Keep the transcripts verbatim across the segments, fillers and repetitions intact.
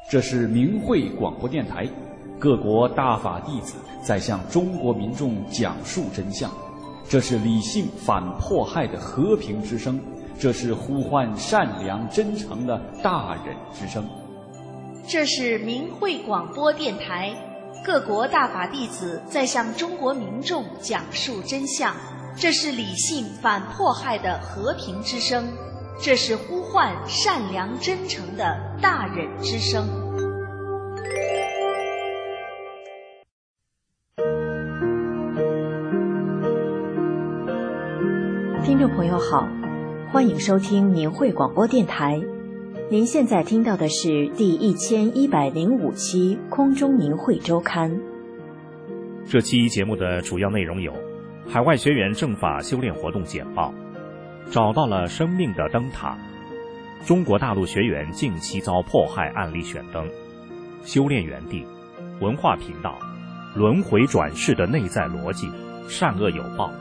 这是明慧广播电台，各国大法弟子在向中国民众讲述真相。这是理性反迫害的和平之声，这是呼唤善良真诚的大忍之声。 这是明慧广播电台，各国大法弟子在向中国民众讲述真相。这是理性反迫害的和平之声，这是呼唤善良真诚的大忍之声。 听众朋友好，欢迎收听明慧广播电台。您现在听到的是第一千一百零五期空中明慧周刊。 这期节目的主要内容有：海外学员正法修炼活动简报，找到了生命的灯塔，中国大陆学员近期遭迫害案例选灯，修炼园地，文化频道，轮回转世的内在逻辑，善恶有报。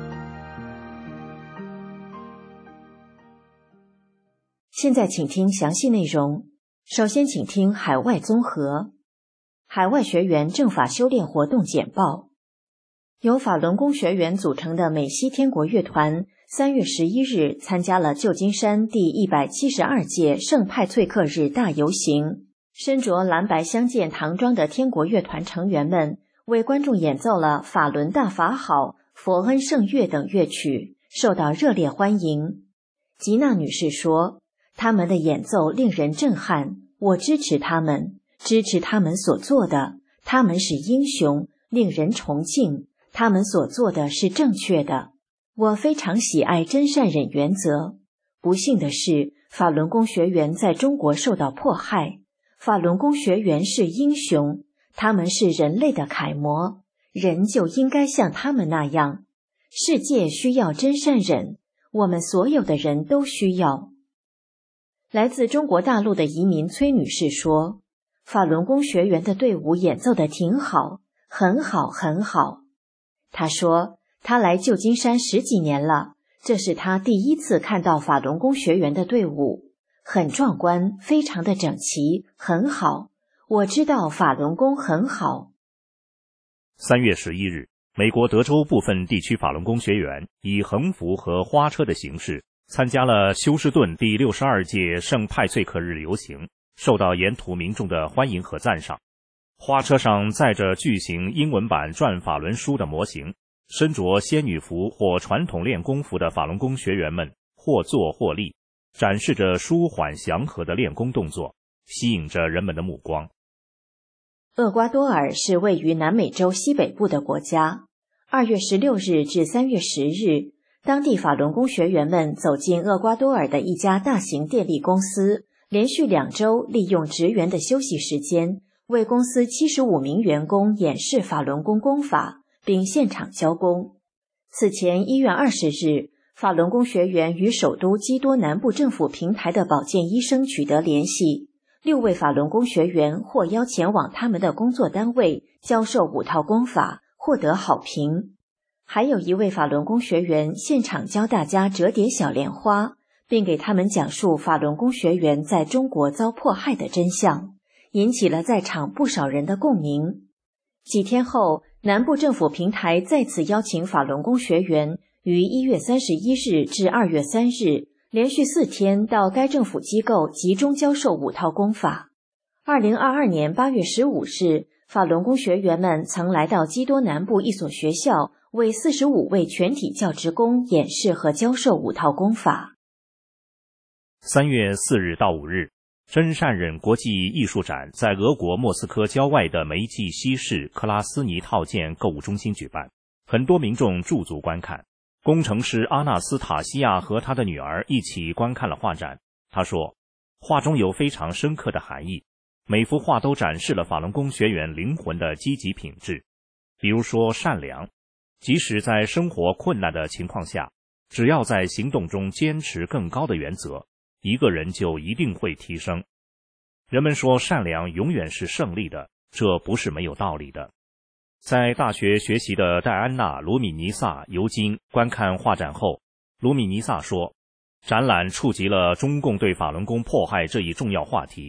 现在请听详细内容。首先请听海外综合。海外学员正法修炼活动简报。由法轮功学员组成的美西天国乐团三月十一日参加了旧金山第一百七十二届圣派翠克日大游行。身着蓝白相间唐装的天国乐团成员们为观众演奏了法轮大法好、佛恩圣乐等乐曲，受到热烈欢迎。吉娜女士说，他们的演奏令人震撼，我支持他们，支持他们所做的，他们是英雄，令人崇敬，他们所做的是正确的。我非常喜爱真善忍原则。不幸的是，法轮功学员在中国受到迫害。法轮功学员是英雄，他们是人类的楷模，人就应该像他们那样。世界需要真善忍，我们所有的人都需要。来自中国大陆的移民崔女士说，法轮功学员的队伍演奏得挺好，很好很好。她说，她来旧金山十几年了，这是她第一次看到法轮功学员的队伍，很壮观，非常的整齐，很好。我知道法轮功很好。 三月十一日，美国德州部分地区法轮功学员以横幅和花车的形式参加了休斯顿第六十二届圣派翠克日游行，受到沿途民众的欢迎和赞赏。花车上载着巨型英文版转法轮书的模型，身着仙女服或传统练功服的法轮功学员们或坐或立，展示着舒缓祥和的练功动作，吸引着人们的目光。 厄瓜多尔是位于南美洲西北部的国家。二月十六日至三月十日，当地法轮功学员们走进厄瓜多尔的一家大型电力公司，连续两周利用职员的休息时间，为公司七十五名员工演示法轮功功法，并现场教功。此前一月二十日，法轮功学员与首都基多南部政府平台的保健医生取得联系，六位法轮功学员获邀前往他们的工作单位教授五套功法，获得好评。还有一位法轮功学员现场教大家折叠小莲花，并给他们讲述法轮功学员在中国遭迫害的真相，引起了在场不少人的共鸣。几天后，南部政府平台再次邀请法轮功学员于一月三十一日至二月三日连续四天到该政府机构集中教授五套功法。二零二二年八月十五日，法轮功学员们曾来到基多南部一所学校，为四十五位全体教职工演示和教授五套功法。 三月四日到五日，真善忍国际艺术展在俄国莫斯科郊外的梅季西市克拉斯尼套件购物中心举办，很多民众驻足观看。工程师阿纳斯塔西亚和他的女儿一起观看了画展。他说，画中有非常深刻的含义，每幅画都展示了法轮功学员灵魂的积极品质，比如说善良，即使在生活困难的情况下，只要在行动中坚持更高的原则，一个人就一定会提升。人们说善良永远是胜利的，这不是没有道理的。在大学学习的戴安娜·卢米尼萨尤金观看画展后，卢米尼萨说，展览触及了中共对法轮功迫害这一重要话题，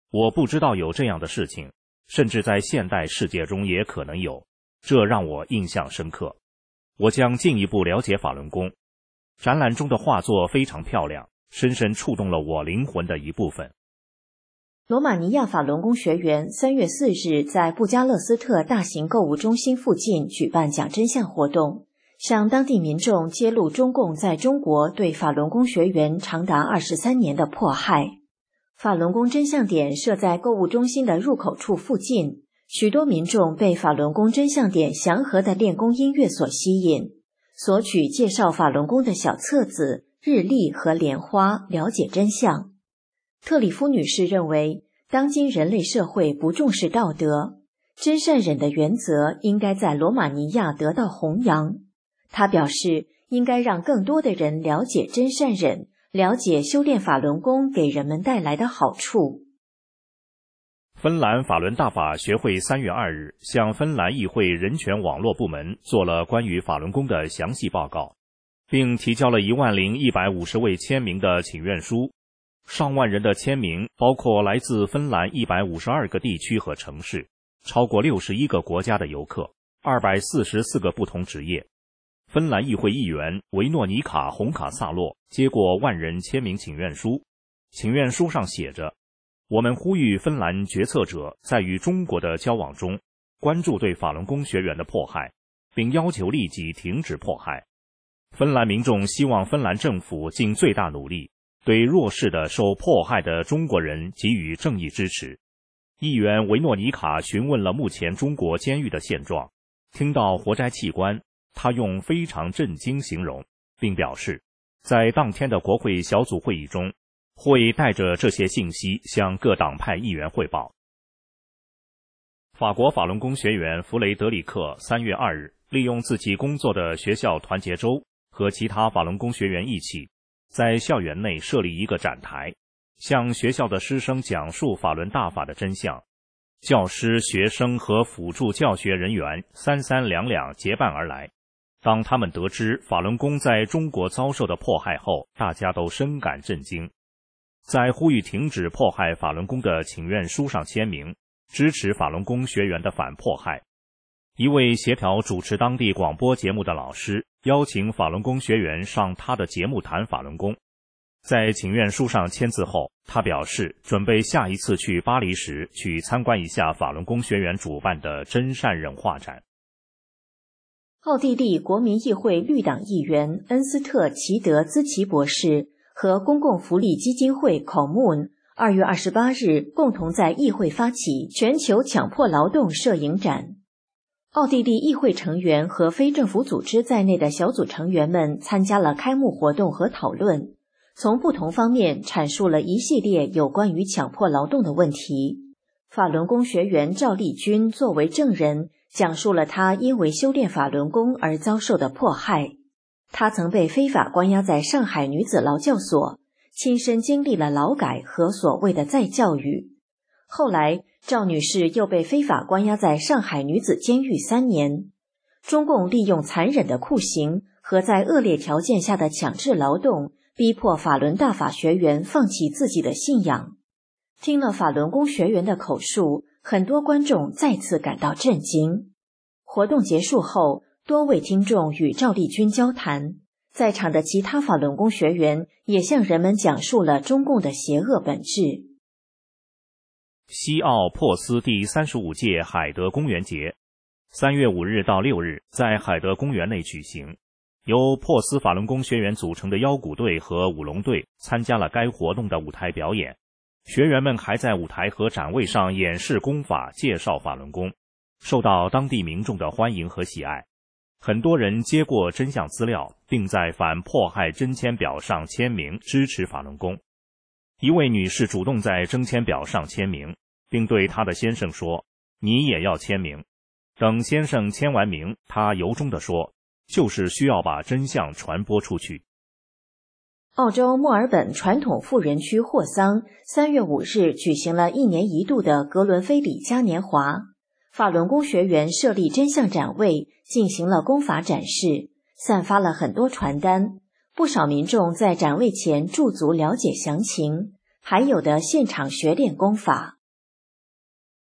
我不知道有这样的事情，甚至在现代世界中也可能有，这让我印象深刻。我将进一步了解法轮功。展览中的画作非常漂亮，深深触动了我灵魂的一部分。 罗马尼亚法轮功学员三月四日在布加勒斯特大型购物中心附近举办讲真相活动，向当地民众揭露中共在中国对法轮功学员长达二十三年的迫害。法轮功真相点设在购物中心的入口处附近，许多民众被法轮功真相点祥和的练功音乐所吸引，索取介绍法轮功的小册子、日历和莲花，了解真相。特里夫女士认为，当今人类社会不重视道德，真善忍的原则应该在罗马尼亚得到弘扬。她表示，应该让更多的人了解真善忍，了解修炼法轮功给人们带来的好处。 芬兰法轮大法学会三月二日向芬兰议会人权网络部门做了关于法轮功的详细报告，并提交了一万零一百五十位签名的请愿书。上万人的签名包括来自芬兰一百五十二个地区和城市，超过六十一个国家的游客，二百四十四个不同职业。芬兰议会议员维诺尼卡·洪卡萨洛接过万人签名请愿书，请愿书上写着：我们呼吁芬兰决策者在与中国的交往中关注对法轮功学员的迫害，并要求立即停止迫害。芬兰民众希望芬兰政府尽最大努力对弱势的受迫害的中国人给予正义支持。议员维诺尼卡询问了目前中国监狱的现状，听到活摘器官，他用非常震惊形容，并表示在当天的国会小组会议中会带着这些信息向各党派议员汇报。法国法轮功学员弗雷德里克三月二日利用自己工作的学校团结周和其他法轮功学员一起在校园内设立一个展台，向学校的师生讲述法轮大法的真相。教师、学生和辅助教学人员三三两两结伴而来。当他们得知法轮功在中国遭受的迫害后，大家都深感震惊。在呼吁停止迫害法轮功的请愿书上签名，支持法轮功学员的反迫害。一位协调主持当地广播节目的老师邀请法轮功学员上他的节目谈法轮功。在请愿书上签字后，他表示准备下一次去巴黎时去参观一下法轮功学员主办的真善忍画展。 奥地利国民议会绿党议员恩斯特·齐德兹奇博士和公共福利基金会 Commune 二月二十八日共同在议会发起全球强迫劳动摄影展。奥地利议会成员和非政府组织在内的小组成员们参加了开幕活动和讨论，从不同方面阐述了一系列有关于强迫劳动的问题。法轮功学员赵丽君作为证人，讲述了她因为修炼法轮功而遭受的迫害。她曾被非法关押在上海女子劳教所，亲身经历了劳改和所谓的再教育。后来，赵女士又被非法关押在上海女子监狱三年。中共利用残忍的酷刑和在恶劣条件下的强制劳动，逼迫法轮大法学员放弃自己的信仰。听了法轮功学员的口述，很多观众再次感到震惊。活动结束后，多位听众与赵丽君交谈，在场的其他法轮功学员也向人们讲述了中共的邪恶本质。 西奥珀斯第三十五届海德公园节三月五日到六日在海德公园内举行，由珀斯法轮功学员组成的腰鼓队和舞龙队参加了该活动的舞台表演。学员们还在舞台和展位上演示功法，介绍法轮功，受到当地民众的欢迎和喜爱。很多人接过真相资料，并在反迫害征签表上签名支持法轮功。一位女士主动在征签表上签名，并对她的先生说：“你也要签名。”等先生签完名，她由衷地说：“就是需要把真相传播出去。” 澳洲墨尔本传统富人区霍桑三月五日举行了一年一度的格伦菲里嘉年华，法轮功学员设立真相展位，进行了功法展示，散发了很多传单。不少民众在展位前驻足了解详情，还有的现场学练功法。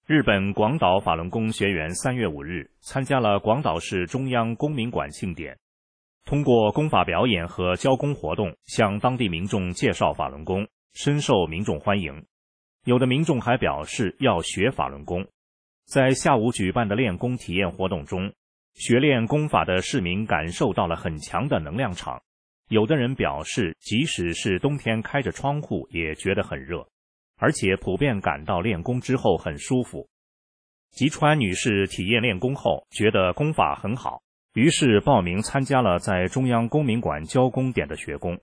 日本广岛法轮功学员三月五日参加了广岛市中央公民馆庆典，通过功法表演和教功活动向当地民众介绍法轮功，深受民众欢迎。有的民众还表示要学法轮功。在下午举办的练功体验活动中，学练功法的市民感受到了很强的能量场。有的人表示，即使是冬天开着窗户也觉得很热，而且普遍感到练功之后很舒服。吉川女士体验练功后觉得功法很好，于是报名参加了在中央公民馆教功点的学功。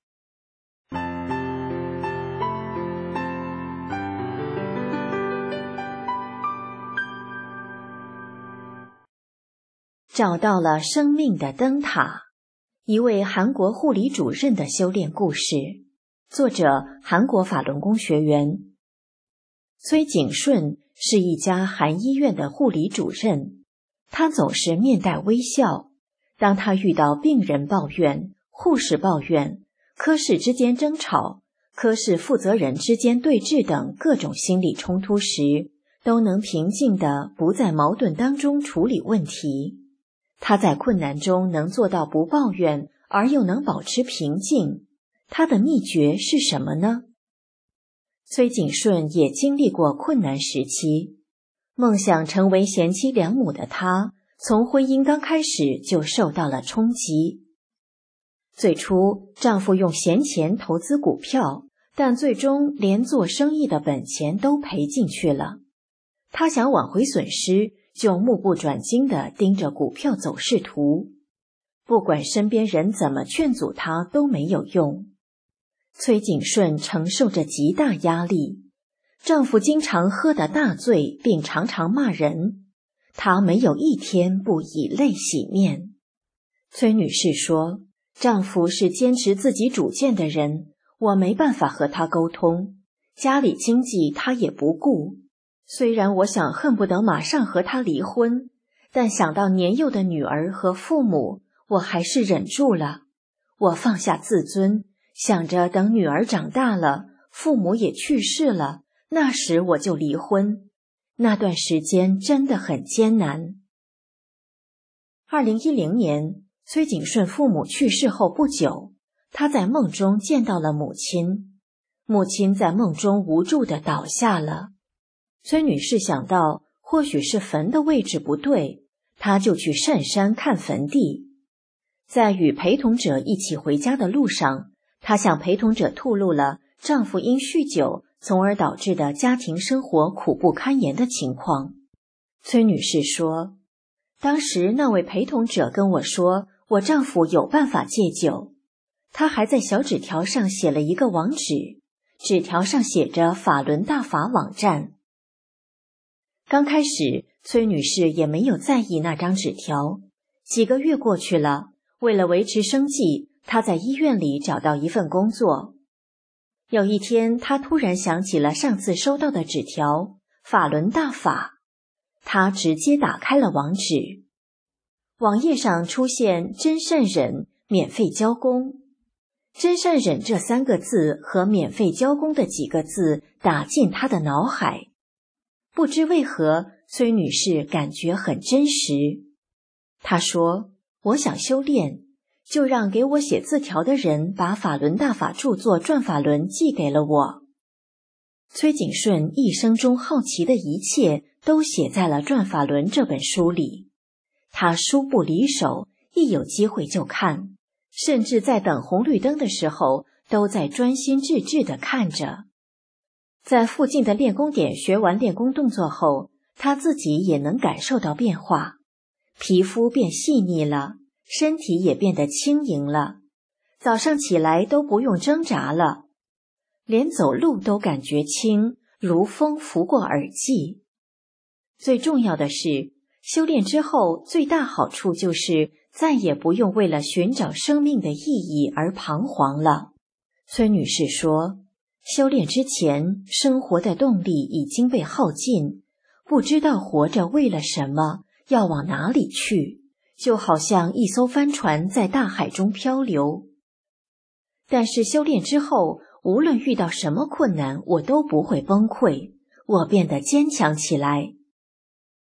找到了生命的灯塔，一位韩国护理主任的修炼故事，作者韩国法轮功学员崔景顺是一家韩医院的护理主任，他总是面带微笑。当他遇到病人抱怨、护士抱怨、科室之间争吵、科室负责人之间对峙等各种心理冲突时，都能平静地不在矛盾当中处理问题。他在困难中能做到不抱怨，而又能保持平静，他的秘诀是什么呢？崔景顺也经历过困难时期，梦想成为贤妻良母的他，从婚姻刚开始就受到了冲击。最初，丈夫用闲钱投资股票，但最终连做生意的本钱都赔进去了。她想挽回损失，就目不转睛地盯着股票走势图，不管身边人怎么劝阻她都没有用。崔景顺承受着极大压力，丈夫经常喝得大醉，并常常骂人，她没有一天不以泪洗面。崔女士说，丈夫是坚持自己主见的人，我没办法和他沟通，家里经济他也不顾。虽然我想恨不得马上和他离婚，但想到年幼的女儿和父母，我还是忍住了。我放下自尊，想着等女儿长大了，父母也去世了，那时我就离婚。那段时间真的很艰难。二零一零年，崔景顺父母去世后不久，他在梦中见到了母亲，母亲在梦中无助地倒下了。崔女士想到或许是坟的位置不对，她就去上山看坟地。在与陪同者一起回家的路上，她向陪同者吐露了丈夫因酗酒从而导致的家庭生活苦不堪言的情况。崔女士说，当时那位陪同者跟我说，我丈夫有办法戒酒，他还在小纸条上写了一个网址，纸条上写着法轮大法网站。刚开始，崔女士也没有在意那张纸条。几个月过去了，为了维持生计，她在医院里找到一份工作。有一天，她突然想起了上次收到的纸条，法轮大法。她直接打开了网址，网页上出现真善忍免费教功。真善忍这三个字和免费教功的几个字打进她的脑海。不知为何，崔女士感觉很真实。她说，我想修炼，就让给我写字条的人把法轮大法著作《转法轮》寄给了我。崔景顺一生中好奇的一切都写在了《转法轮》这本书里。他书不离手，一有机会就看，甚至在等红绿灯的时候都在专心致志地看着。在附近的练功点学完练功动作后，他自己也能感受到变化，皮肤变细腻了，身体也变得轻盈了，早上起来都不用挣扎了，连走路都感觉轻，如风拂过耳际。最重要的是，修炼之后最大好处就是再也不用为了寻找生命的意义而彷徨了。崔女士说，修炼之前，生活的动力已经被耗尽，不知道活着为了什么，要往哪里去，就好像一艘帆船在大海中漂流。但是修炼之后，无论遇到什么困难，我都不会崩溃，我变得坚强起来。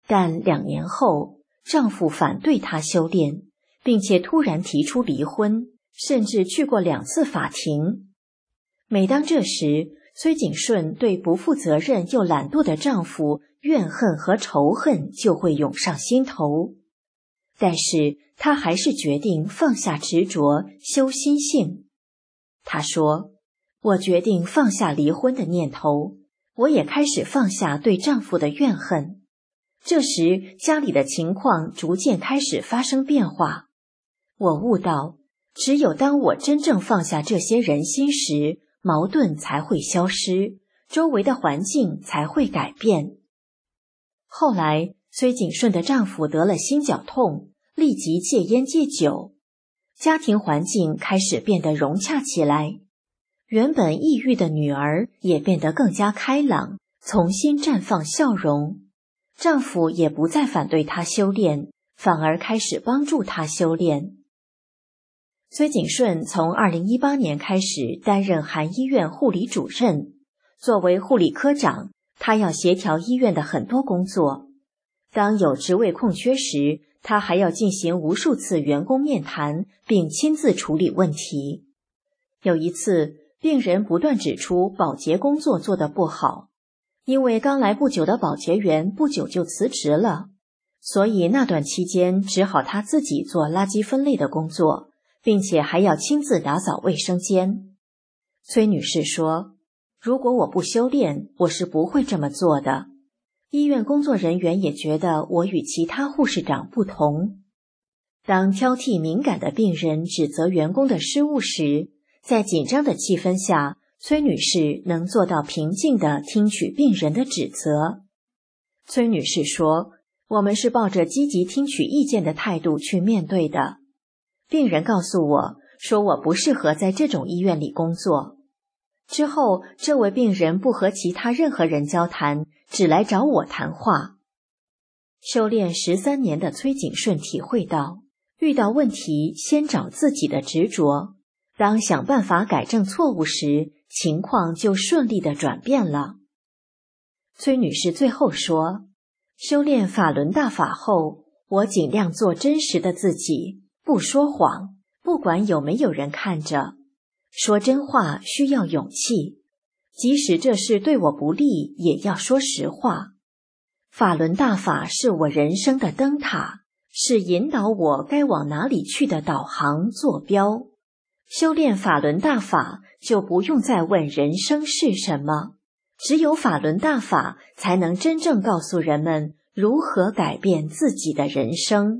但两年后，丈夫反对她修炼，并且突然提出离婚，甚至去过两次法庭。每当这时，崔景顺对不负责任又懒惰的丈夫怨恨和仇恨就会涌上心头。但是她还是决定放下执着，修心性。她说，我决定放下离婚的念头，我也开始放下对丈夫的怨恨。这时家里的情况逐渐开始发生变化。我悟到，只有当我真正放下这些人心时，矛盾才会消失，周围的环境才会改变。后来崔景顺的丈夫得了心绞痛，立即戒烟戒酒，家庭环境开始变得融洽起来。原本抑郁的女儿也变得更加开朗，重新绽放笑容。丈夫也不再反对她修炼，反而开始帮助她修炼。崔景顺从二零一八年开始担任韩医院护理主任。作为护理科长，他要协调医院的很多工作。当有职位空缺时，他还要进行无数次员工面谈，并亲自处理问题。有一次，病人不断指出保洁工作做得不好，因为刚来不久的保洁员不久就辞职了，所以那段期间只好他自己做垃圾分类的工作，并且还要亲自打扫卫生间。崔女士说，如果我不修炼，我是不会这么做的。医院工作人员也觉得我与其他护士长不同。当挑剔敏感的病人指责员工的失误时，在紧张的气氛下，崔女士能做到平静地听取病人的指责。崔女士说，我们是抱着积极听取意见的态度去面对的。病人告诉我，说我不适合在这种医院里工作。之后，这位病人不和其他任何人交谈，只来找我谈话。修炼十三年的崔景顺体会到，遇到问题先找自己的执着，当想办法改正错误时，情况就顺利地转变了。崔女士最后说，修炼法轮大法后，我尽量做真实的自己，不说谎，不管有没有人看着。说真话需要勇气，即使这事对我不利，也要说实话。法轮大法是我人生的灯塔，是引导我该往哪里去的导航坐标。修炼法轮大法，就不用再问人生是什么，只有法轮大法才能真正告诉人们如何改变自己的人生。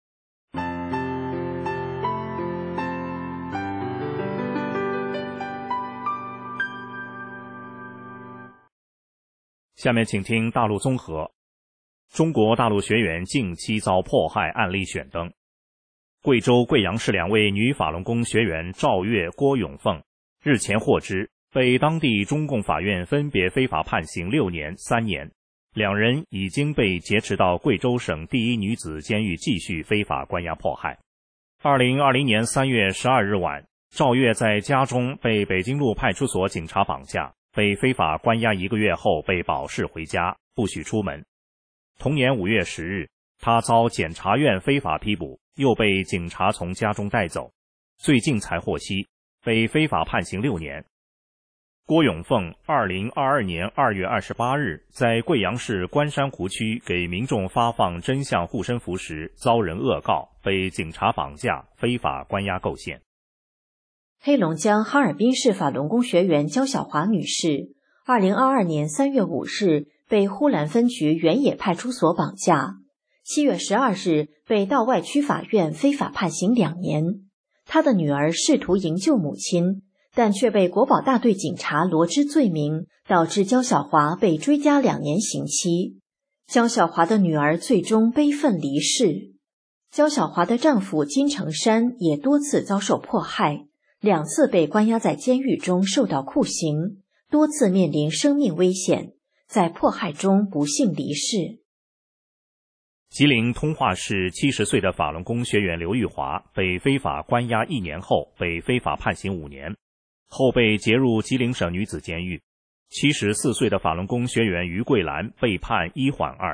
下面请听大陆综合。中国大陆学员近期遭迫害案例选登。贵州贵阳市两位女法轮功学员赵月、郭永凤日前获知，被当地中共法院分别非法判刑六年、三年，两人已经被劫持到贵州省第一女子监狱继续非法关押迫害。二零二零年三月十二日晚，赵月在家中被北京路派出所警察绑架，被非法关押一个月后被保释回家，不许出门。同年五月十日，他遭检察院非法批捕，又被警察从家中带走，最近才获悉被非法判刑六年。郭永凤二零二二年二月二十八日在贵阳市关山湖区给民众发放真相护身符时遭人恶告，被警察绑架，非法关押构陷。 黑龙江哈尔滨市法轮功学员焦小华女士二零二二年三月五日被呼兰分局原野派出所绑架，七月十二日被道外区法院非法判刑两年。她的女儿试图营救母亲，但却被国保大队警察罗织罪名，导致焦小华被追加两年刑期。焦小华的女儿最终悲愤离世。焦小华的丈夫金成山也多次遭受迫害，两次被关押在监狱中受到酷刑，多次面临生命危险，在迫害中不幸离世。 吉林通化市七十岁的法轮功学员刘玉华被非法关押一年后被非法判刑五年，后被劫入吉林省女子监狱。七十四岁的法轮功学员于桂兰被判一缓二，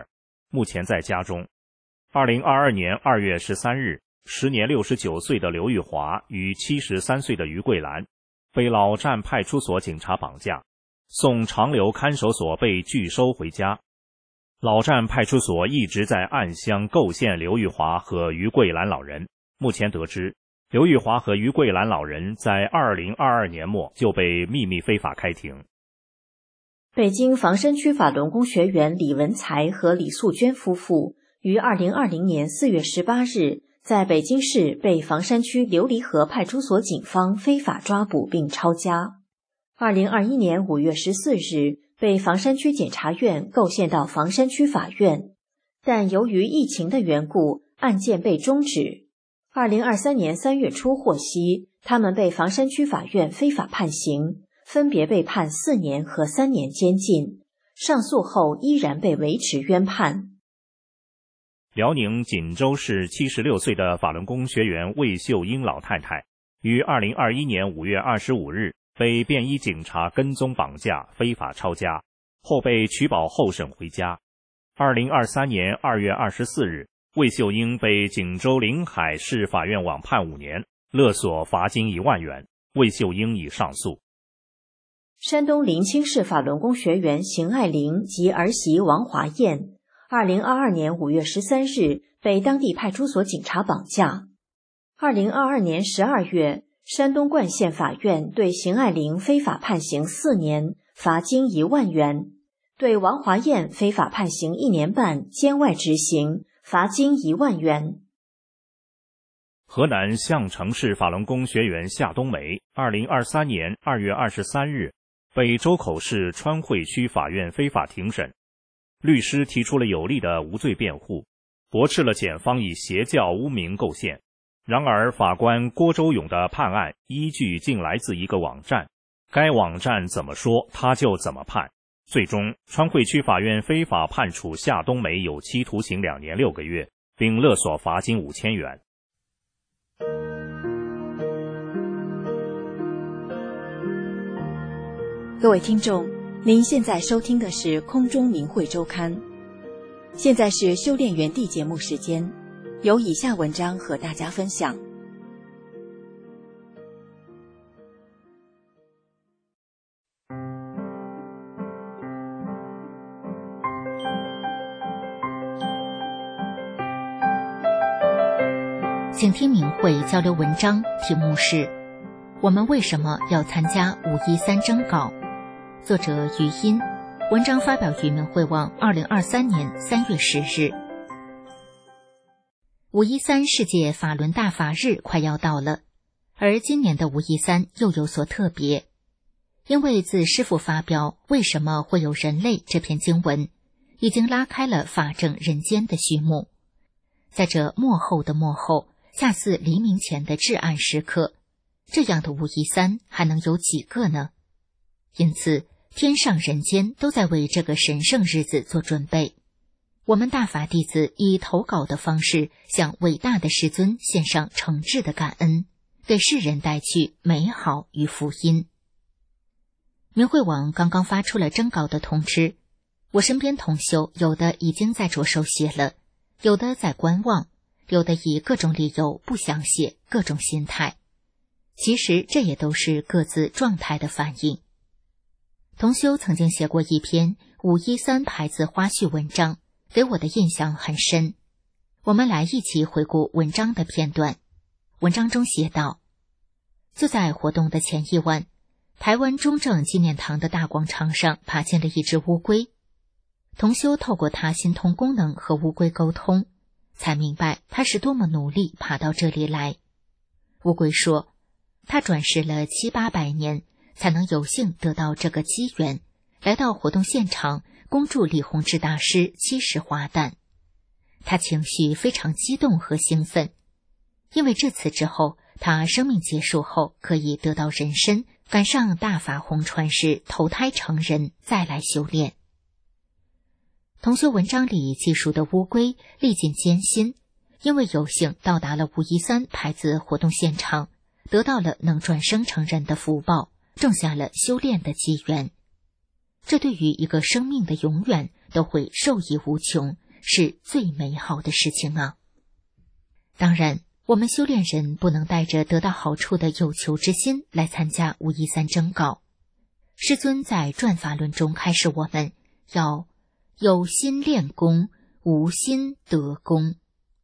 目前在家中。二零二二年二月十三日，时年六十九岁的刘玉华与七十三岁的于桂兰被老站派出所警察绑架，送长留看守所被拒收回家。老站派出所一直在暗箱构陷刘玉华和于桂兰老人。目前得知，刘玉华和于桂兰老人在二零二二年末就被秘密非法开庭。 北京房山区法轮功学员李文才和李素娟夫妇于二零二零年四月十八日在北京市被房山区琉璃河派出所警方非法抓捕并抄家。二零二一年五月十四日被房山区检察院构陷到房山区法院，但由于疫情的缘故，案件被终止。二零二三年三月初获悉，他们被房山区法院非法判刑，分别被判四年和三年监禁，上诉后依然被维持冤判。 辽宁锦州市七十六岁的法轮功学员魏秀英老太太，于二零二一年五月二十五日被便衣警察跟踪绑架，非法抄家，后被取保候审回家。二零二三年二月二十四日，魏秀英被锦州临海市法院网判五年，勒索罚金一万元。魏秀英已上诉。 山东临清市法轮功学员邢爱玲及儿媳王华燕，二零二二年五月十三日被当地派出所警察绑架。二零二二年十二月，山东冠县法院对邢爱玲非法判刑四年，罚金一万元；对王华燕非法判刑一年半，监外执行，罚金一万元。 河南项城市法轮功学员夏冬梅，二零二三年二月二十三日被周口市川汇区法院非法庭审，律师提出了有力的无罪辩护，驳斥了检方以邪教污名构陷。然而，法官郭周勇的判案依据竟来自一个网站，该网站怎么说他就怎么判。最终，川汇区法院非法判处夏冬梅有期徒刑两年六个月，并勒索罚金五千元。 各位听众，您现在收听的是空中明慧周刊，现在是修炼园地节目时间，有以下文章和大家分享。 请听明慧交流文章，题目是我们为什么要参加五一三征稿，作者余音，文章发表于明慧网二零二三年三月十日。五一三世界法轮大法日快要到了，而今年的五一三又有所特别，因为自师父发表为什么会有人类这篇经文，已经拉开了法证人间的序幕。在这末后的末后，恰似黎明前的至暗时刻，这样的五一三还能有几个呢？因此，天上人间都在为这个神圣日子做准备。我们大法弟子以投稿的方式向伟大的师尊献上诚挚的感恩，给世人带去美好与福音。明慧网刚刚发出了征稿的通知，我身边同修有的已经在着手写了，有的在观望，有的以各种理由不想写，各种心态。其实这也都是各自状态的反应。同修曾经写过一篇五一三牌子花絮文章，给我的印象很深。我们来一起回顾文章的片段。文章中写道，就在活动的前一晚，台湾中正纪念堂的大广场上爬进了一只乌龟。同修透过他心通功能和乌龟沟通，才明白他是多么努力爬到这里来。乌龟说，他转世了七八百年，才能有幸得到这个机缘，来到活动现场恭祝李洪志大师七十华诞。他情绪非常激动和兴奋，因为这次之后，他生命结束后可以得到人身，赶上大法红传时投胎成人，再来修炼。同修文章里记述的乌龟历尽艰辛，因为有幸到达了五一三牌子活动现场，得到了能转生成人的福报，种下了修炼的机缘。这对于一个生命的永远都会受益无穷， 是最美好的事情啊。当然，我们修炼人不能带着得到好处的有求之心来参加武夷三征稿。师尊在转法论中开示我们要有心练功，无心得功。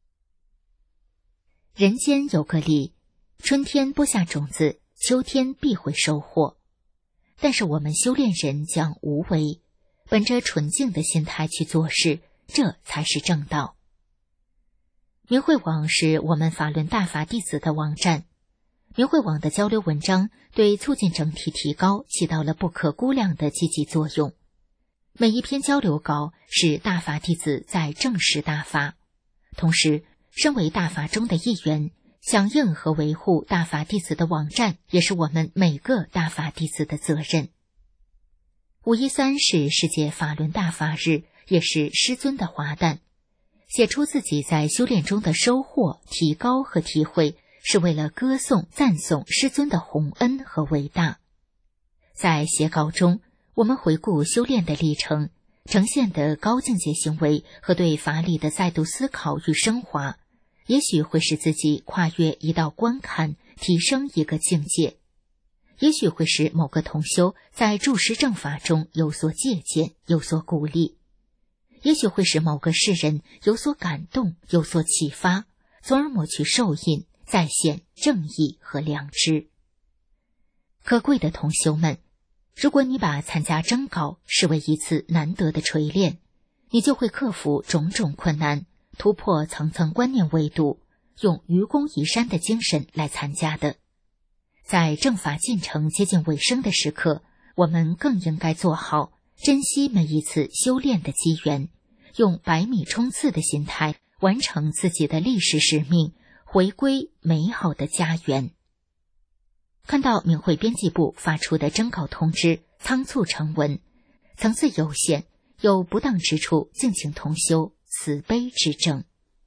人间有个理，春天播下种子，秋天必会收获。但是我们修炼人讲无为，本着纯净的心态去做事，这才是正道。明慧网是我们法轮大法弟子的网站，明慧网的交流文章对促进整体提高起到了不可估量的积极作用。每一篇交流稿是大法弟子在正视大法，同时身为大法中的一员，响应和维护大法弟子的网站也是我们每个大法弟子的责任。五一三是世界法轮大法日，也是师尊的华诞。写出自己在修炼中的收获、提高和体会，是为了歌颂、赞颂师尊的宏恩和伟大。在写稿中，我们回顾修炼的历程，呈现的高境界行为和对法理的再度思考与升华，也许会使自己跨越一道关坎，提升一个境界；也许会使某个同修在注释正法中有所借鉴，有所鼓励；也许会使某个世人有所感动，有所启发，从而抹去受印，再现正义和良知。可贵的同修们，如果你把参加征稿视为一次难得的锤炼，你就会克服种种困难，突破层层观念维度，用愚公移山的精神来参加的。在正法进程接近尾声的时刻，我们更应该做好珍惜每一次修炼的机缘，用百米冲刺的心态完成自己的历史使命，回归美好的家园。看到明慧编辑部发出的征稿通知仓促成文，层次有限，有不当之处，敬请同修慈悲指正。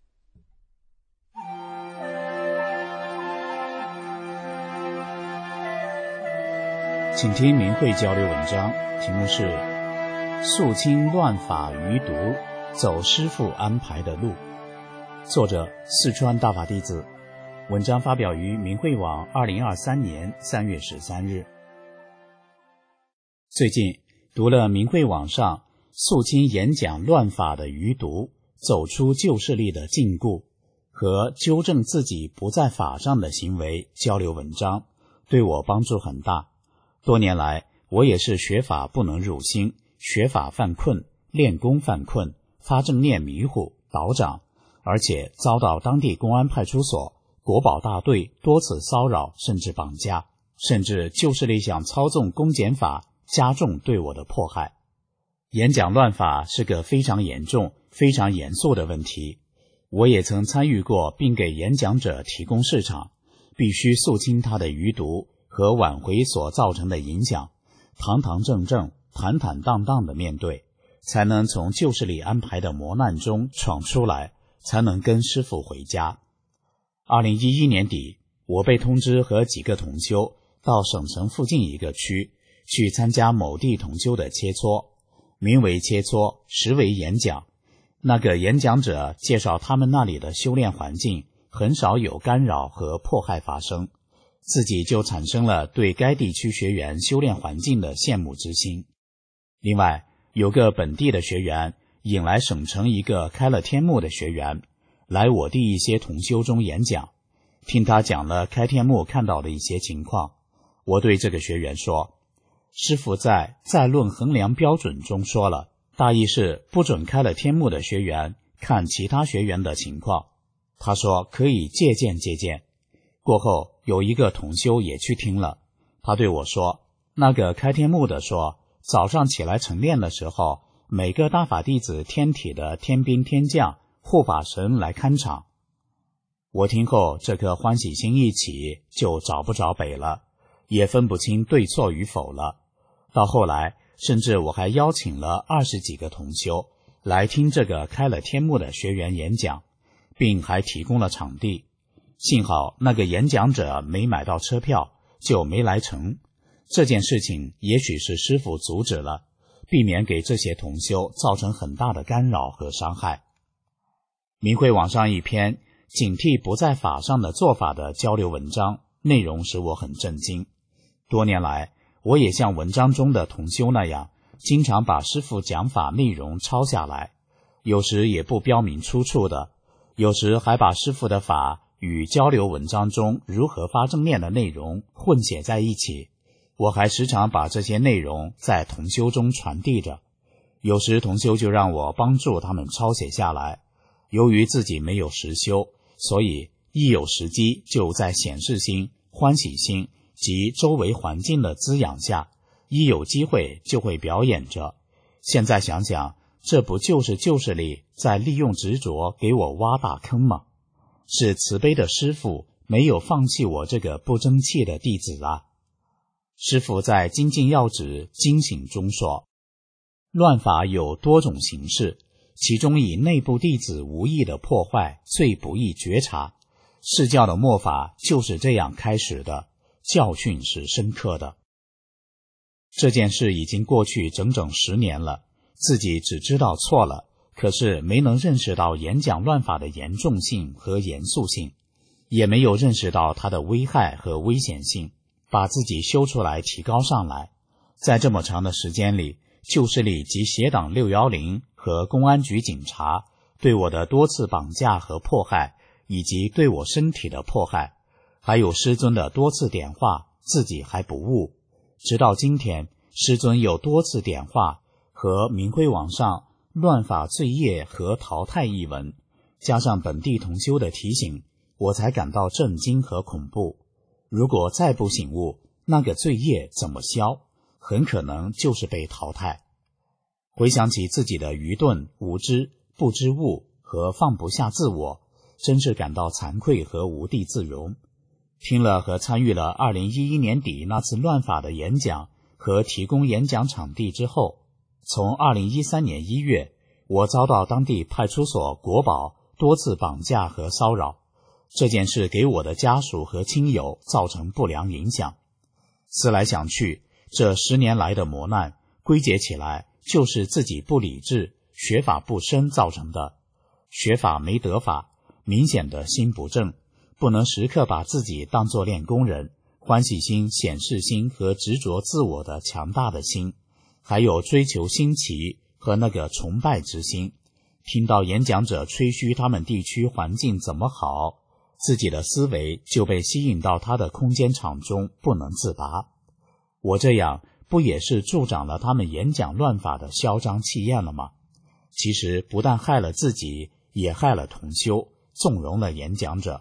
请听明慧交流文章，题目是肃清乱法余毒，走师父安排的路，作者四川大法弟子。文章发表于明慧网二零二三年三月十三日。最近读了明慧网上肃清演讲乱法的余毒，走出旧势力的禁锢和纠正自己不在法上的行为交流文章，对我帮助很大。多年来我也是学法不能入心，学法犯困，练功犯困，发正念迷糊倒掌，而且遭到当地公安派出所、国保大队多次骚扰甚至绑架，甚至旧势力想操纵公检法，加重对我的迫害。演讲乱法是个非常严重非常严肃的问题，我也曾参与过并给演讲者提供市场，必须肃清他的余毒和挽回所造成的影响，堂堂正正坦坦荡荡地面对，才能从旧势力安排的磨难中闯出来，才能跟师父回家。二零一一年底，我被通知和几个同修到省城附近一个区去参加某地同修的切磋，名为切磋，实为演讲。那个演讲者介绍他们那里的修炼环境很少有干扰和迫害发生，自己就产生了对该地区学员修炼环境的羡慕之心。另外，有个本地的学员引来省城一个开了天目的学员来我地一些同修中演讲，听他讲了开天目看到的一些情况。我对这个学员说，师父在在论衡量标准中说了，大意是不准开了天目的学员看其他学员的情况。他说可以借鉴借鉴。过后有一个同修也去听了，他对我说，那个开天目的说，早上起来晨练的时候，每个大法弟子天体的天兵天将护法神来看场。我听后这颗欢喜心一起，就找不着北了，也分不清对错与否了。到后来甚至我还邀请了二十几个同修来听这个开了天目的学员演讲，并还提供了场地。幸好那个演讲者没买到车票，就没来成。这件事情也许是师父阻止了，避免给这些同修造成很大的干扰和伤害。 明慧网上一篇警惕不在法上的做法的交流文章，内容使我很震惊。多年来，我也像文章中的同修那样，经常把师父讲法内容抄下来，有时也不标明出处的，有时还把师父的法与交流文章中如何发正念的内容混写在一起。我还时常把这些内容在同修中传递着，有时同修就让我帮助他们抄写下来。由于自己没有实修，所以一有时机就在显示心、欢喜心及周围环境的滋养下，一有机会就会表演着。现在想想，这不就是旧势力在利用执着给我挖大坑吗？是慈悲的师父没有放弃我这个不争气的弟子啊。师父在精进要旨精醒中说，乱法有多种形式，其中以内部弟子无意的破坏最不易觉察。释教的末法就是这样开始的，教训是深刻的。这件事已经过去整整十年了，自己只知道错了，可是没能认识到演讲乱法的严重性和严肃性，也没有认识到它的危害和危险性，把自己修出来提高上来。在这么长的时间里，旧势力及邪党六一零和公安局警察对我的多次绑架和迫害，以及对我身体的迫害，还有师尊的多次点化，自己还不悟。直到今天，师尊有多次点化和明慧网上乱法罪业和淘汰一文，加上本地同修的提醒，我才感到震惊和恐怖。如果再不醒悟，那个罪业怎么消？很可能就是被淘汰。回想起自己的愚钝、无知、不知悟和放不下自我，真是感到惭愧和无地自容。听了和参与了二零一一年底那次乱法的演讲和提供演讲场地之后，从二零一三年一月，我遭到当地派出所国保多次绑架和骚扰，这件事给我的家属和亲友造成不良影响。思来想去，这十年来的磨难归结起来就是自己不理智、学法不深造成的。学法没得法，明显的心不正，不能时刻把自己当作练功人，欢喜心、显示心和执着自我的强大的心，还有追求新奇和那个崇拜之心。听到演讲者吹嘘他们地区环境怎么好，自己的思维就被吸引到他的空间场中，不能自拔。我这样不也是助长了他们演讲乱法的嚣张气焰了吗？其实不但害了自己，也害了同修，纵容了演讲者。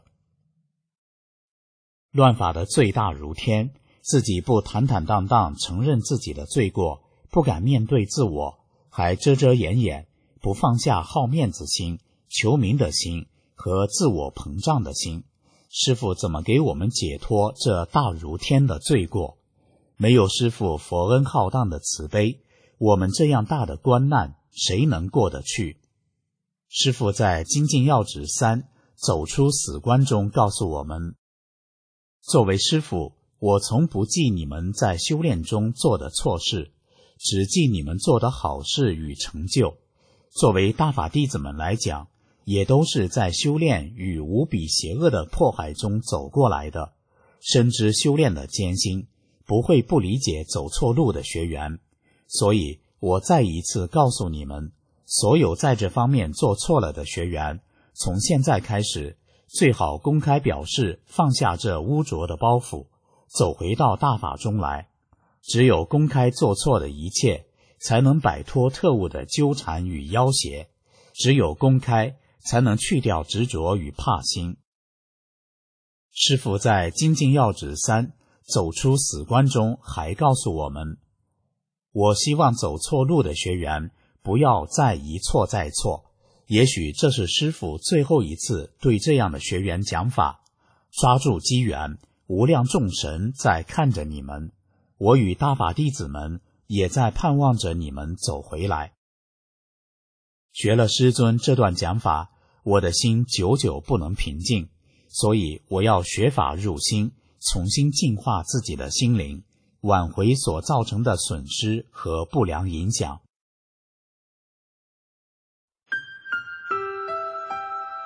乱法的罪大如天，自己不坦坦荡荡承认自己的罪过，不敢面对自我，还遮遮掩掩，不放下好面子心、求名的心和自我膨胀的心。师父怎么给我们解脱这大如天的罪过？没有师父佛恩浩荡的慈悲，我们这样大的官难，谁能过得去？师父在精进要旨三走出死关中告诉我们，作为师父，我从不记你们在修炼中做的错事，只记你们做的好事与成就。作为大法弟子们来讲，也都是在修炼与无比邪恶的迫害中走过来的，深知修炼的艰辛，不会不理解走错路的学员。所以我再一次告诉你们，所有在这方面做错了的学员，从现在开始最好公开表示放下这污浊的包袱，走回到大法中来。只有公开做错的一切，才能摆脱特务的纠缠与要挟，只有公开才能去掉执着与怕心。师父在精进要旨三走出死关中还告诉我们，我希望走错路的学员不要再一错再错，也许这是师父最后一次对这样的学员讲法，抓住机缘，无量众神在看着你们，我与大法弟子们也在盼望着你们走回来。学了师尊这段讲法，我的心久久不能平静，所以我要学法入心，重新净化自己的心灵，挽回所造成的损失和不良影响。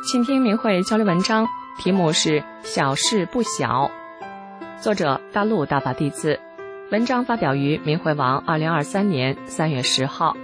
请听明慧交流文章，题目是小事不小，作者大陆大法弟子，文章发表于明慧网二零二三年三月十号。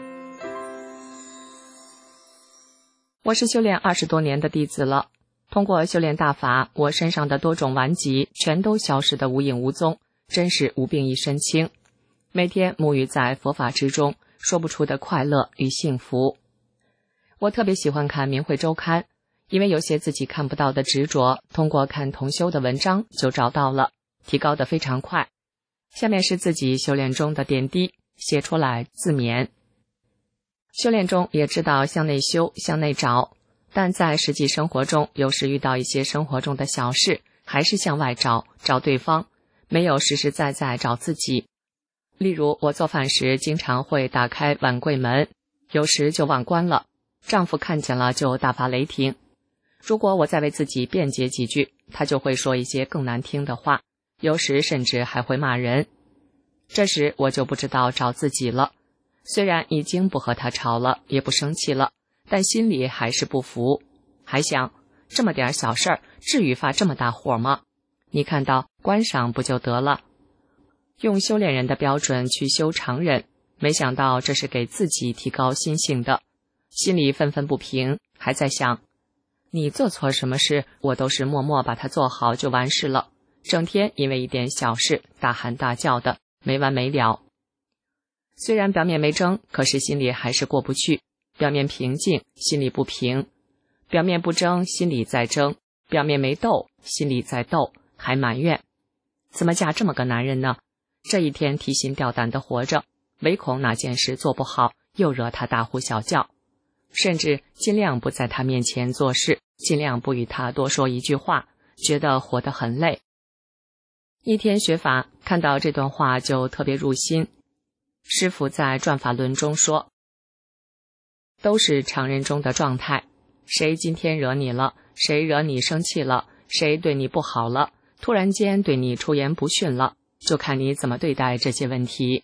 我是修炼二十多年的弟子了，通过修炼大法，我身上的多种顽疾全都消失得无影无踪，真是无病一身轻。每天沐浴在佛法之中，说不出的快乐与幸福。我特别喜欢看明慧周刊，因为有些自己看不到的执着，通过看同修的文章就找到了，提高得非常快。下面是自己修炼中的点滴，写出来自勉。修炼中也知道向内修，向内找，但在实际生活中，有时遇到一些生活中的小事，还是向外找，找对方，没有实实在在找自己。例如我做饭时经常会打开碗柜门，有时就忘关了，丈夫看见了就大发雷霆。如果我再为自己辩解几句，他就会说一些更难听的话，有时甚至还会骂人。这时我就不知道找自己了，虽然已经不和他吵了，也不生气了，但心里还是不服，还想这么点小事儿，至于发这么大火吗？你看到关上不就得了？用修炼人的标准去修常人，没想到这是给自己提高心性的，心里愤愤不平，还在想你做错什么事，我都是默默把它做好就完事了，整天因为一点小事大喊大叫的，没完没了。虽然表面没争，可是心里还是过不去，表面平静，心里不平，表面不争，心里在争，表面没斗，心里在斗，还埋怨怎么嫁这么个男人呢？这一天提心吊胆的活着，唯恐哪件事做不好，又惹他大呼小叫，甚至尽量不在他面前做事，尽量不与他多说一句话，觉得活得很累。一天学法，看到这段话就特别入心。师父在转法轮中说，都是常人中的状态，谁今天惹你了，谁惹你生气了，谁对你不好了，突然间对你出言不逊了，就看你怎么对待这些问题。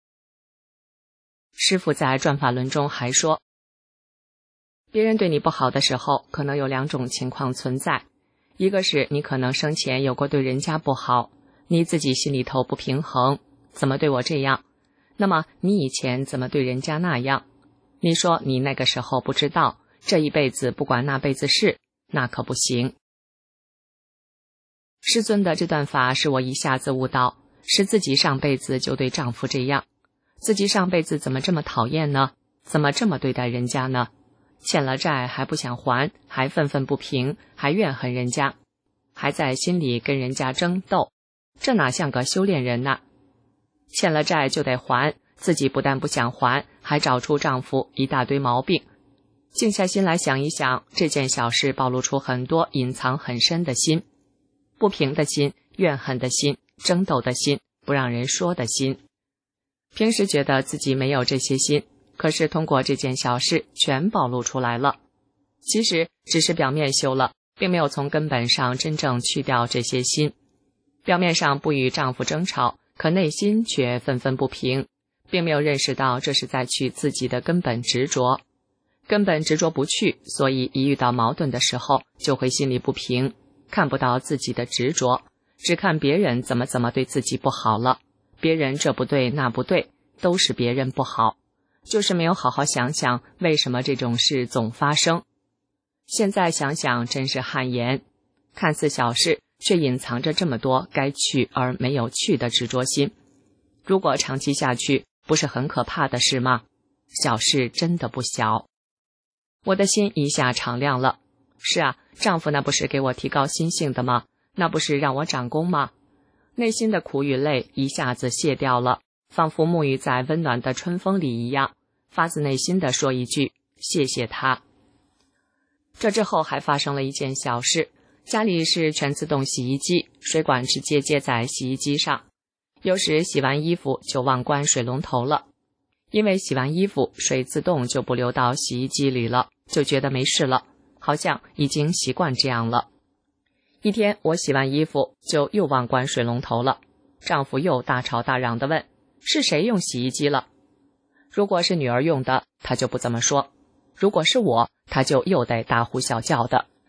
师父在转法轮中还说，别人对你不好的时候，可能有两种情况存在，一个是你可能生前有过对人家不好，你自己心里头不平衡，怎么对我这样？那么你以前怎么对人家那样？你说你那个时候不知道，这一辈子不管那辈子事，那可不行。师尊的这段法使我一下子悟到，是自己上辈子就对丈夫这样，自己上辈子怎么这么讨厌呢？怎么这么对待人家呢？欠了债还不想还，还愤愤不平，还怨恨人家，还在心里跟人家争斗，这哪像个修炼人呐？欠了债就得还，自己不但不想还，还找出丈夫一大堆毛病。静下心来想一想，这件小事暴露出很多隐藏很深的心，不平的心，怨恨的心，争斗的心，不让人说的心。平时觉得自己没有这些心，可是通过这件小事全暴露出来了。其实只是表面修了，并没有从根本上真正去掉这些心。表面上不与丈夫争吵，可内心却愤愤不平，并没有认识到这是在去自己的根本执着。根本执着不去，所以一遇到矛盾的时候就会心里不平，看不到自己的执着，只看别人怎么怎么对自己不好了，别人这不对那不对，都是别人不好，就是没有好好想想为什么这种事总发生。现在想想真是汗颜，看似小事，却隐藏着这么多该去而没有去的执着心。如果长期下去，不是很可怕的事吗？小事真的不小。我的心一下敞亮了。是啊，丈夫那不是给我提高心性的吗？那不是让我长功吗？内心的苦与累一下子卸掉了，仿佛沐浴在温暖的春风里一样，发自内心的说一句谢谢他。这之后还发生了一件小事，家里是全自动洗衣机，水管直接接在洗衣机上，有时洗完衣服就忘关水龙头了，因为洗完衣服水自动就不流到洗衣机里了，就觉得没事了，好像已经习惯这样了。一天我洗完衣服就又忘关水龙头了，丈夫又大吵大嚷地问，是谁用洗衣机了？如果是女儿用的，他就不这么说，如果是我，他就又得大呼小叫的，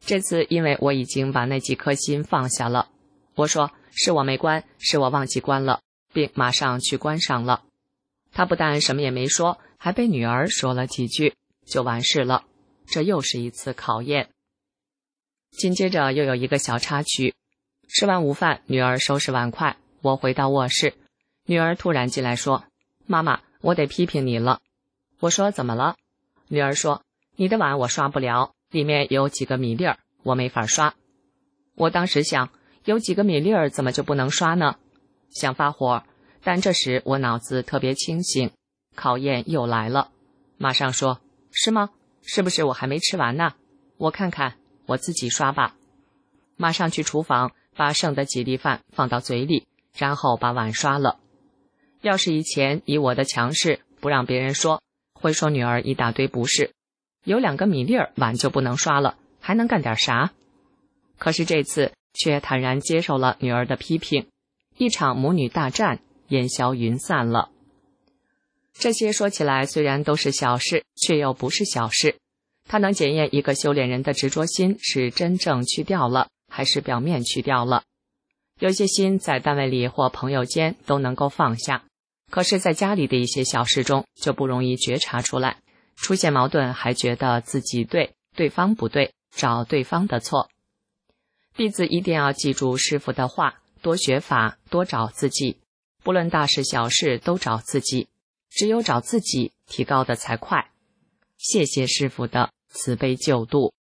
这次因为我已经把那几颗心放下了，我说是我没关，是我忘记关了，并马上去关上了。他不但什么也没说，还被女儿说了几句，就完事了。这又是一次考验。紧接着又有一个小插曲，吃完午饭，女儿收拾碗筷，我回到卧室，女儿突然进来说：妈妈，我得批评你了。我说怎么了？女儿说：你的碗我刷不了，里面有几个米粒儿，我没法刷。我当时想，有几个米粒儿怎么就不能刷呢？想发火，但这时我脑子特别清醒，考验又来了，马上说：是吗？是不是我还没吃完呢？我看看，我自己刷吧。马上去厨房，把剩的几粒饭放到嘴里，然后把碗刷了。要是以前以我的强势不让别人说，会说女儿一大堆不是，有两个米粒儿碗就不能刷了，还能干点啥？可是这次却坦然接受了女儿的批评，一场母女大战烟消云散了。这些说起来虽然都是小事，却又不是小事。它能检验一个修炼人的执着心是真正去掉了，还是表面去掉了。有些心在单位里或朋友间都能够放下，可是在家里的一些小事中就不容易觉察出来，出现矛盾还觉得自己对，对方不对，找对方的错。弟子一定要记住师父的话，多学法，多找自己，不论大事小事都找自己，只有找自己，提高的才快。谢谢师父的慈悲救度。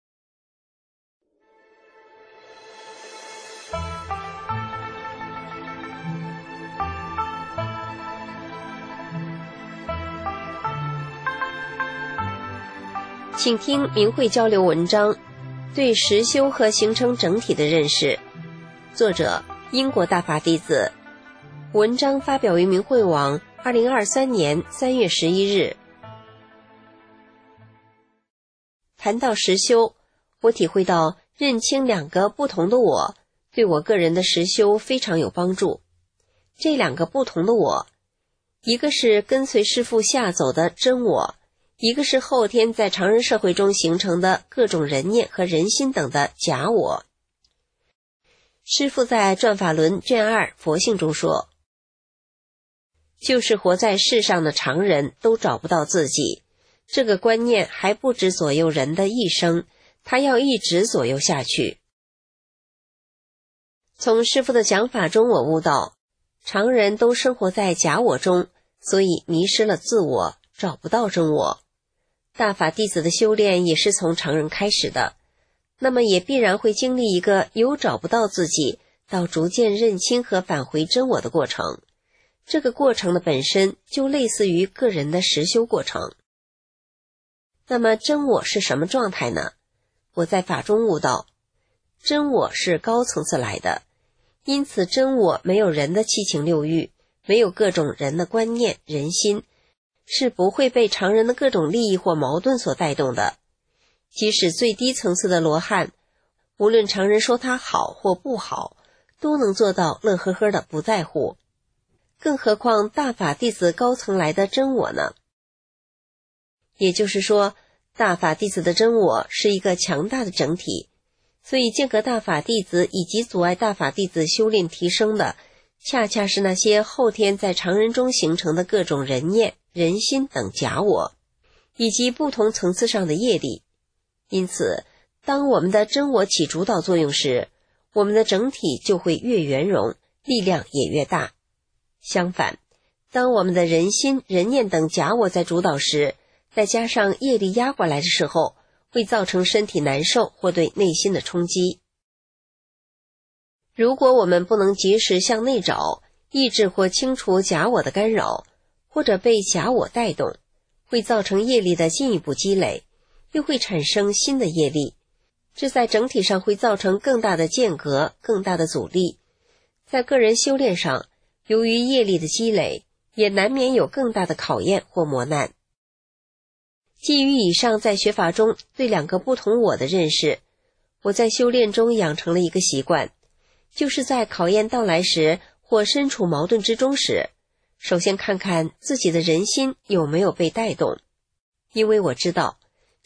请听明慧交流文章，对实修和形成整体的认识，作者英国大法弟子，文章发表于明慧网二零二三年三月十一日。谈到实修，我体会到认清两个不同的我，对我个人的实修非常有帮助。这两个不同的我，一个是跟随师父下走的真我，一个是后天在常人社会中形成的各种人念和人心等的假我。师父在转法轮卷二佛性中说，就是活在世上的常人都找不到自己，这个观念还不止左右人的一生，它要一直左右下去。从师父的讲法中，我悟到常人都生活在假我中，所以迷失了自我，找不到真我。大法弟子的修炼也是从常人开始的，那么也必然会经历一个由找不到自己到逐渐认清和返回真我的过程。这个过程的本身就类似于个人的实修过程。那么真我是什么状态呢？我在法中悟到，真我是高层次来的，因此真我没有人的七情六欲，没有各种人的观念、人心，是不会被常人的各种利益或矛盾所带动的。即使最低层次的罗汉，无论常人说他好或不好，都能做到乐呵呵的不在乎。更何况大法弟子高层来的真我呢？也就是说，大法弟子的真我是一个强大的整体，所以间隔大法弟子以及阻碍大法弟子修炼提升的，恰恰是那些后天在常人中形成的各种人念、人心等假我，以及不同层次上的业力。因此，当我们的真我起主导作用时，我们的整体就会越圆融，力量也越大。相反，当我们的人心、人念等假我在主导时，再加上业力压过来的时候，会造成身体难受或对内心的冲击。如果我们不能及时向内找，抑制或清除假我的干扰，或者被假我带动，会造成业力的进一步积累，又会产生新的业力，这在整体上会造成更大的间隔、更大的阻力。在个人修炼上，由于业力的积累，也难免有更大的考验或磨难。基于以上在学法中对两个不同我的认识，我在修炼中养成了一个习惯，就是在考验到来时或身处矛盾之中时，首先看看自己的人心有没有被带动。因为我知道，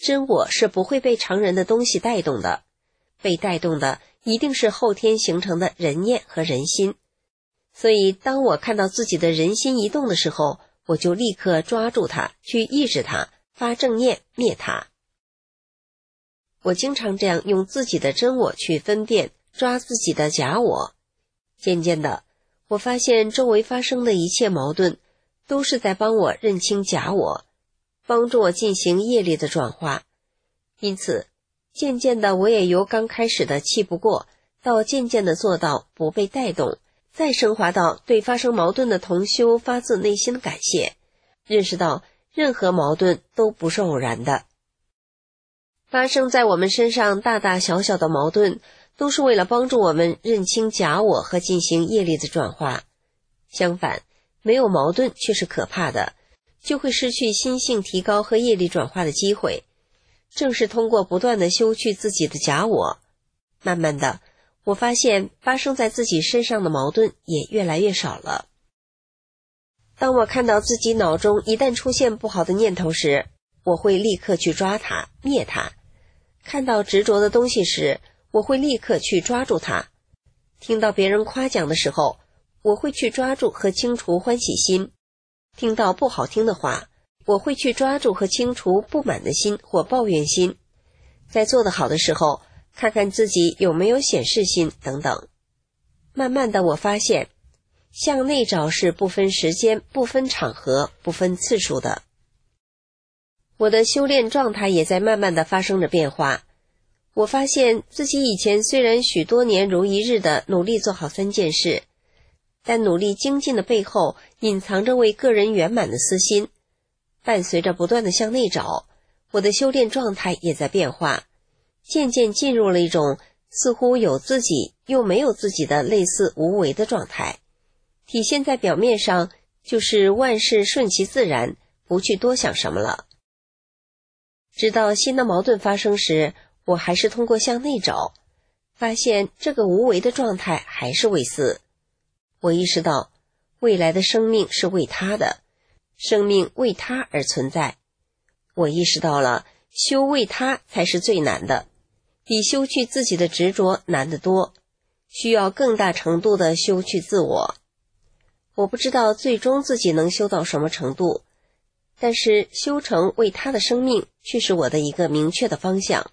真我是不会被常人的东西带动的，被带动的一定是后天形成的人念和人心。所以当我看到自己的人心一动的时候，我就立刻抓住它，去抑制它，发正念灭它。我经常这样用自己的真我去分辨，抓自己的假我。渐渐的，我发现周围发生的一切矛盾都是在帮我认清假我，帮助我进行业力的转化。因此渐渐的，我也由刚开始的气不过，到渐渐的做到不被带动，再升华到对发生矛盾的同修发自内心的感谢，认识到任何矛盾都不是偶然的。发生在我们身上大大小小的矛盾，都是为了帮助我们认清假我和进行业力的转化。相反，没有矛盾却是可怕的，就会失去心性提高和业力转化的机会。正是通过不断的修去自己的假我，慢慢的，我发现发生在自己身上的矛盾也越来越少了。当我看到自己脑中一旦出现不好的念头时，我会立刻去抓它，灭它。看到执着的东西时，我会立刻去抓住它。听到别人夸奖的时候，我会去抓住和清除欢喜心。听到不好听的话，我会去抓住和清除不满的心或抱怨心。在做得好的时候，看看自己有没有显示心等等。慢慢的，我发现向内找是不分时间、不分场合、不分次数的。我的修炼状态也在慢慢的发生着变化。我发现自己以前虽然许多年如一日的努力做好三件事，但努力精进的背后隐藏着为个人圆满的私心。伴随着不断的向内找，我的修炼状态也在变化，渐渐进入了一种似乎有自己又没有自己的类似无为的状态。体现在表面上就是万事顺其自然，不去多想什么了。直到新的矛盾发生时，我还是通过向内找，发现这个无为的状态还是为私。我意识到未来的生命是为他的，生命为他而存在。我意识到了修为他才是最难的，比修去自己的执着难得多，需要更大程度的修去自我。我不知道最终自己能修到什么程度，但是修成为他的生命却是我的一个明确的方向。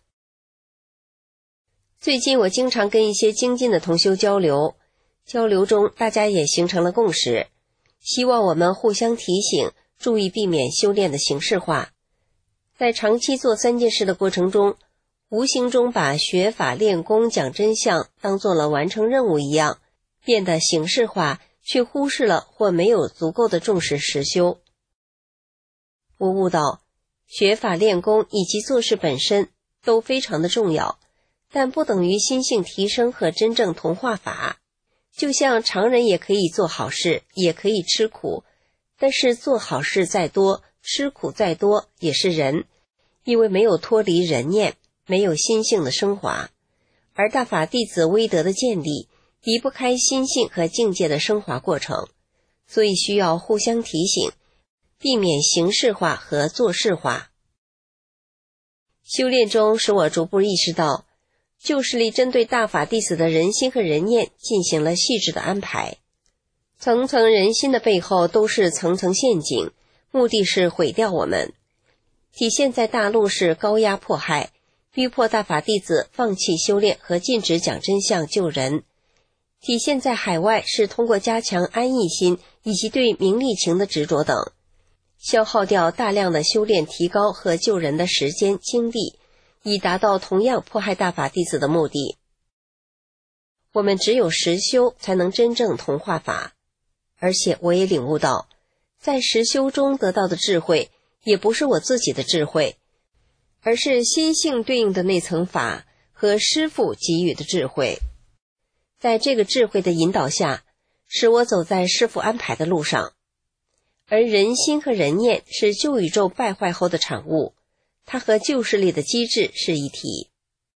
最近我经常跟一些精进的同修交流，交流中大家也形成了共识，希望我们互相提醒，注意避免修炼的形式化。在长期做三件事的过程中，无形中把学法练功讲真相当做了完成任务一样，变得形式化，却忽视了或没有足够的重视实修。我悟到，学法练功以及做事本身都非常的重要，但不等于心性提升和真正同化法。就像常人也可以做好事，也可以吃苦，但是做好事再多，吃苦再多也是人，因为没有脱离人念，没有心性的升华。而大法弟子威德的建立离不开心性和境界的升华过程，所以需要互相提醒，避免形式化和做事化。修炼中使我逐步意识到，旧势力针对大法弟子的人心和人念进行了细致的安排，层层人心的背后都是层层陷阱，目的是毁掉我们。体现在大陆是高压迫害，逼迫大法弟子放弃修炼和禁止讲真相救人；体现在海外是通过加强安逸心以及对名利情的执着等，消耗掉大量的修炼提高和救人的时间精力，以达到同样迫害大法弟子的目的。我们只有实修才能真正同化法，而且我也领悟到，在实修中得到的智慧也不是我自己的智慧，而是心性对应的那层法和师父给予的智慧。在这个智慧的引导下，使我走在师父安排的路上。而人心和人念是旧宇宙败坏后的产物，它和旧势力的机制是一体。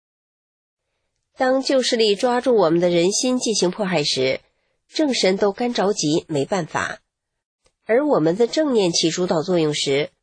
当旧势力抓住我们的人心进行迫害时，正神都干着急没办法，而我们的正念起主导作用时，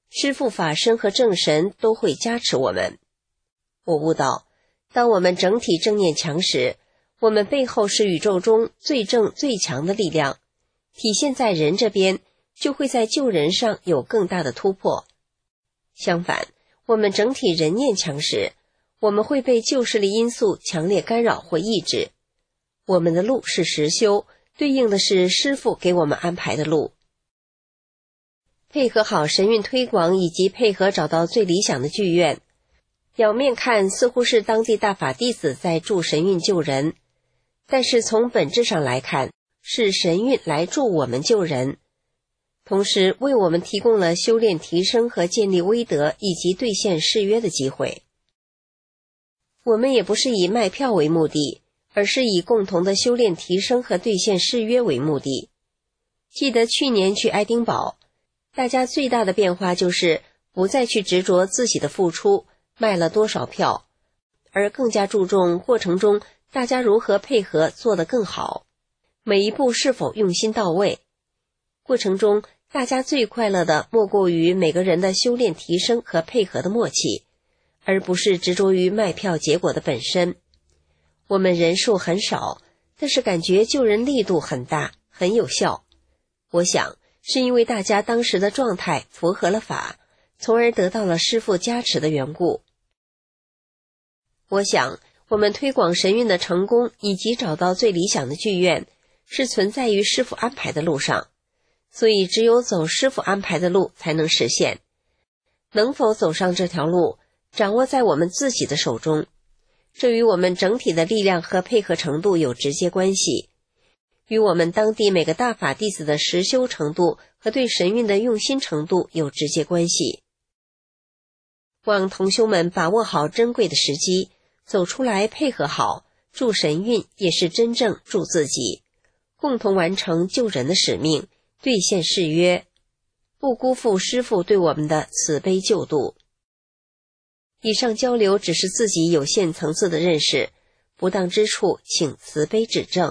师父、法身和正神都会加持我们。我悟到，当我们整体正念强时，我们背后是宇宙中最正最强的力量，体现在人这边，就会在救人上有更大的突破。相反，我们整体人念强时，我们会被旧势力因素强烈干扰或抑制。我们的路是实修，对应的是师父给我们安排的路。配合好神韵推广，以及配合找到最理想的剧院，表面看似乎是当地大法弟子在助神韵救人，但是从本质上来看，是神韵来助我们救人，同时为我们提供了修炼提升和建立威德以及兑现誓约的机会。我们也不是以卖票为目的，而是以共同的修炼提升和兑现誓约为目的。记得去年去爱丁堡，大家最大的变化就是不再去执着自己的付出卖了多少票，而更加注重过程中大家如何配合做得更好，每一步是否用心到位。过程中大家最快乐的莫过于每个人的修炼提升和配合的默契，而不是执着于卖票结果的本身。我们人数很少，但是感觉救人力度很大，很有效。我想是因为大家当时的状态符合了法，从而得到了师父加持的缘故。我想我们推广神韵的成功以及找到最理想的剧院，是存在于师父安排的路上，所以只有走师父安排的路才能实现。能否走上这条路，掌握在我们自己的手中，这与我们整体的力量和配合程度有直接关系，与我们当地每个大法弟子的实修程度和对神韵的用心程度有直接关系。望同修们把握好珍贵的时机，走出来配合好，助神韵也是真正助自己，共同完成救人的使命，兑现誓约，不辜负师父对我们的慈悲救度。以上交流只是自己有限层次的认识，不当之处请慈悲指正。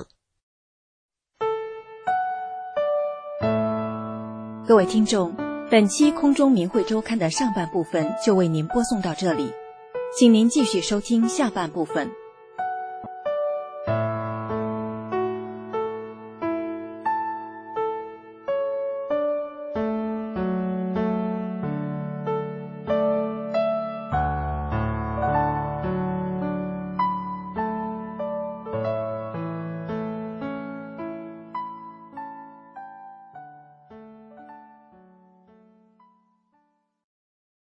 各位听众，本期空中明慧周刊的上半部分就为您播送到这里，请您继续收听下半部分。